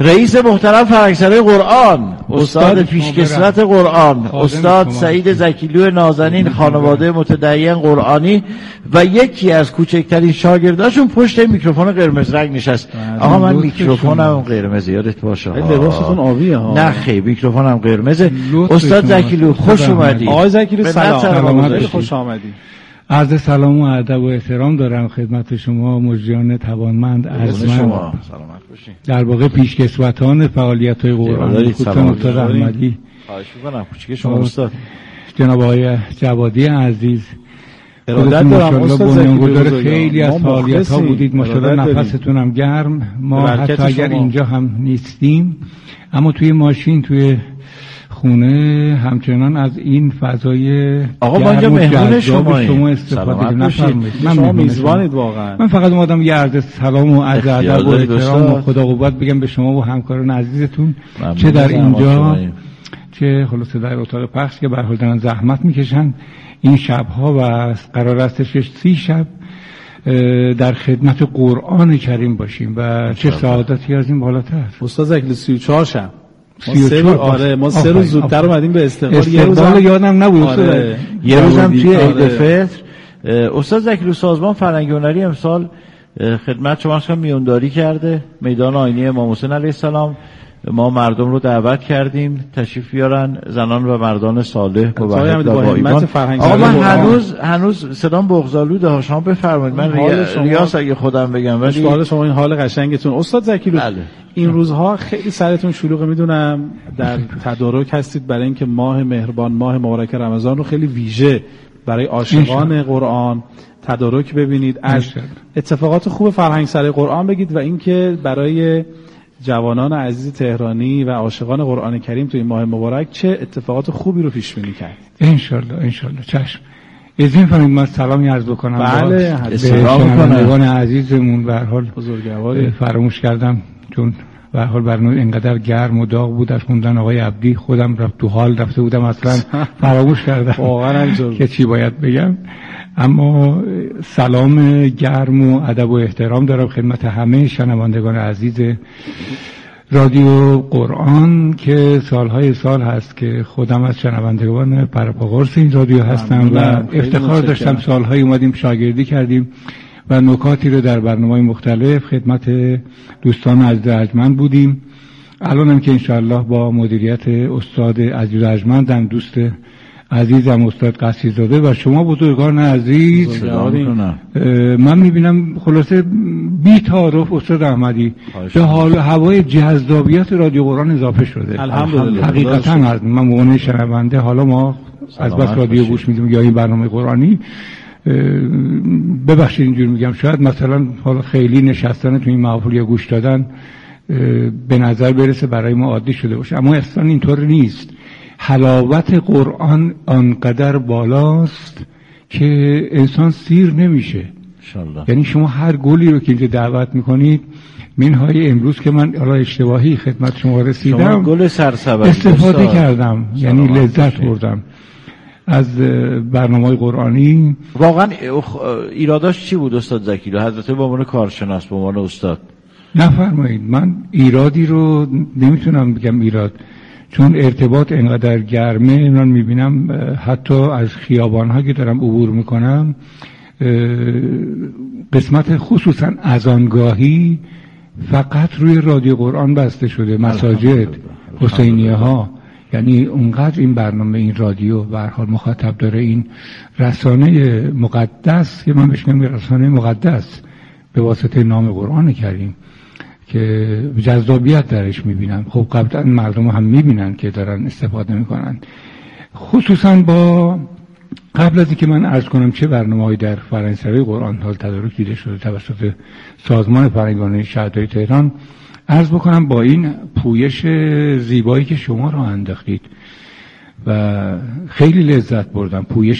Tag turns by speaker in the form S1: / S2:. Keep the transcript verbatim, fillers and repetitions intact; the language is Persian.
S1: رئیس محترم فرهنگسرای قرآن، استاد پیشکسوت قرآن، استاد سعید زکیلو نازنین، خانواده متدین قرآنی و یکی از کوچکترین شاگرداشون پشت میکروفون قرمز رنگ نشست. آقا من میکروفونم قرمزه، یادت باشه.
S2: لباستون آبیه ها.
S1: نه خیلی میکروفونم قرمزه. استاد زکیلو خوش اومدید.
S2: آقای زکیلو سلام. سلام، خوش آمدید.
S3: عرض سلام و ادب و احترام دارم خدمت شما مجریان توانمند ارجمند. در واقع پیشکسوتان فعالیت‌های قرآن خودتون استاد احمدی.
S1: خواهش می‌کنم کوچیک شما استاد.
S3: جناب آقای جوادی عزیز.
S2: ارادت دارم استاد زکیلو.
S3: خیلی از فعالیت‌ها بودید ماشاءالله، نفستون هم گرم. ما حتی اگر اینجا هم نیستیم اما توی ماشین توی خونه همچنان از این فضای
S1: آقا ما اینجا مهمون شما
S3: شما استفاده نفرمایید.
S2: من شما میزبانید واقعا.
S3: من فقط اومدم یه عرض سلام و عرض ادب و احترام و خدا قوت بگم به شما و همکاران عزیزتون، چه در اینجا چه خلاصه در اتاق پخش که به هر حال دارن زحمت میکشن این شب‌ها و قرار استش سی شب در خدمت قرآن کریم باشیم و چه سعادتی از این بالاتر.
S2: استاد زکیلو سی و چهار شب ما سه روز آره ما سه روز زودتر اومدیم به استقبال.
S3: یه روز یادم نبود
S1: آره. یه روزم توی عید فطر استاد زکیلو سازمان فرهنگی هنری امسال خدمت شما هم میونداری کرده میدان آینی امام حسین علیه السلام. ما مردم رو دعوت کردیم تشریف بیارن، زنان و مردان صالح با وحدت و با ایمان. آقا من هنوز هنوز صدام بغض‌آلوده ها، شما بفرمایید. من ریاض اگه خودم بگم ولی
S2: حال شما این حال قشنگتون. استاد زکیلو
S1: بله.
S2: این روزها خیلی سرتون شلوغه، میدونم در تدارک هستید برای اینکه ماه مهربان، ماه مبارک رمضان رو خیلی ویژه برای عاشقان قرآن تدارک ببینید. از اتفاقات خوب فرهنگسرای قرآن بگید و اینکه برای جوانان عزیز تهرانی و عاشقان قرآن کریم تو این ماه مبارک چه اتفاقات خوبی رو پیش بینی کرد.
S3: ان شاءالله ان شاءالله. چشم. اذن فرمایید من سلامی عرض بکنم.
S2: بله
S3: سلام کنم عزیزمون. به هر حال
S2: بزرگواری
S3: فراموش کردم چون به هر حال برنامه اینقدر گرم و داغ بود از خوندن آقای عبدی خودم رفت تو حال رفته بودم اصلا فراموش کردم
S2: واقعا
S3: که چی باید بگم. اما سلام گرم و ادب و احترام دارم خدمت همه شنوندگان عزیز رادیو قرآن که سالهای سال هست که خودم از شنوندگان پرپاقرص این رادیو هستم و افتخار داشتم سالهای اومدیم شاگردی کردیم و نکاتی رو در برنامه‌های مختلف خدمت دوستان عزیز ارجمند بودیم. الانم که انشاءالله با مدیریت استاد عزیز ارجمندم دوست عزیزم استاد قصیزاده و شما بزرگان عزیز من میبینم خلاصه بی تعارف استاد احمدی به حال هوای جذابیت رادیو قرآن اضافه شده.
S2: الحمدلله.
S3: حقیقتا از من به عنوان شنونده حالا ما از بس رادیو گوش میدیم یا این برنامه قرآنی ببخشید اینجور میگم شاید مثلا حالا خیلی نشستن تو این محفل یا گوش دادن به نظر برسه برای ما عادی شده باشه، اما اصلا اینطور نیست. حلاوت قرآن آنقدر بالاست که انسان سیر نمیشه. یعنی شما هر گلی رو که اینجا دعوت میکنید منهای امروز که من حالا اشتباهی خدمت شما رسیدم
S1: گل سرسبد
S3: استفاده کردم، یعنی لذت بردم از برنامه‌های قرآنی.
S1: واقعا ایراداش چی بود استاد زکیلو حضرت به عنوان کارشناس به عنوان استاد؟
S3: نفرمایید من ایرادی رو نمیتونم بگم ایراد، چون ارتباط انقدر گرمه. من میبینم حتی از خیابان‌ها که دارم عبور میکنم قسمت خصوصا اذانگاهی فقط روی رادیو قرآن بسته شده، مساجد حسینیه ها. یعنی اونقدر این برنامه این رادیو به هر حال مخاطب داره، این رسانه مقدس که من بهش میگم رسانه مقدس به واسطه نام قرآن کریم که جذابیت درش میبینم. خب قبلا مردم هم میبینن که دارن استفاده میکنن، خصوصا با قبل از اینکه من عرض کنم چه برنامه‌ای در فرهنگسرای قرآن حال تدارک دیده شده توسط سازمان فرهنگی هنری شهرداری تهران، عرض بکنم با این پویش زیبایی که شما را انداختید و خیلی لذت بردم. پویش